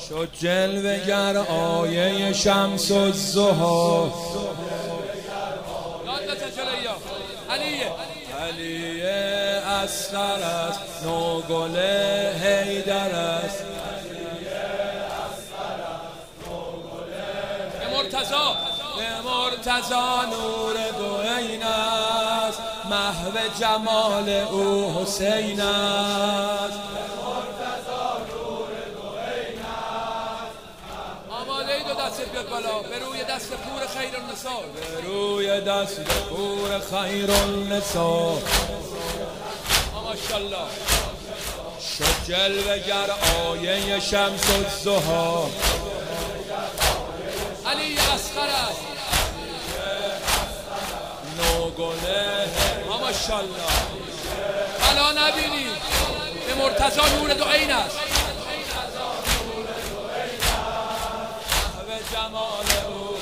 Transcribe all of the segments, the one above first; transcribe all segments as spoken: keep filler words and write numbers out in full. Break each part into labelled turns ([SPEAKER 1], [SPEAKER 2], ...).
[SPEAKER 1] شد جلوه‌گر آیه شمس الضحی علیه علیه اصغر است نوگل حیدر است به مرتضی به مرتضی نور دو عین است محو جمال او حسین است دست بیاد بالا به روی دست پور خیر النساء به روی دست پور خیر النساء ماشاءالله شد جلوه‌گر آیه شمس الضحی علی اصغر است نوگله ماشاءالله بلا نبینید به مرتضی نور دو عین است جمال او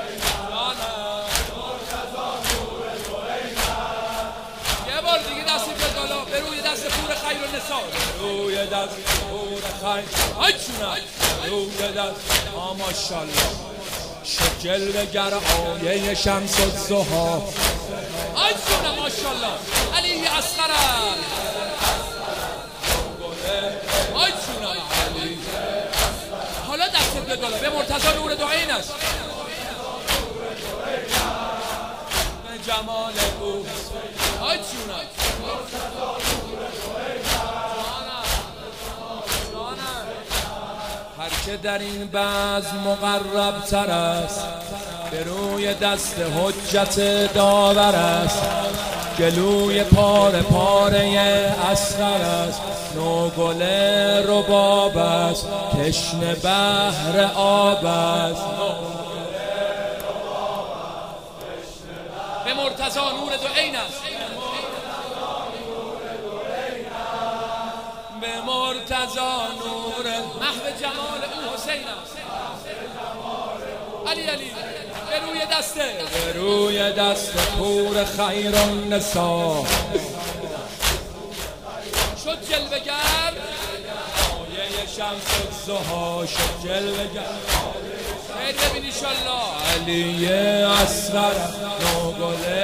[SPEAKER 1] یه بار دیگه دستی بیاد بالا به روی دست پور خیر النساء به روی دست پور خیر ای چونه روی دست ماشاءالله شد جلوه‌گر آیه شمس الضحی ای چونه ماشاءالله علی اصغر ای چونه علی حالا دست بیاد بالا به مرتضی نور دو عین است به جمال او آی چونه هر که در این بزم مقرب تر است به روی دست حجت داور است گلوی پاره پاره اصغر است نوگل رباب است تشنه بحر آب است به مرتضی نور دو عین است به مرتضی نور محو جمال او حسین است علی علی به روی دسته به روی دست پور خیر النساء شد جلوه‌گر آیه شمس الضحی شد جلوه‌گر خیر ببین انشالله علی اصغر نوگل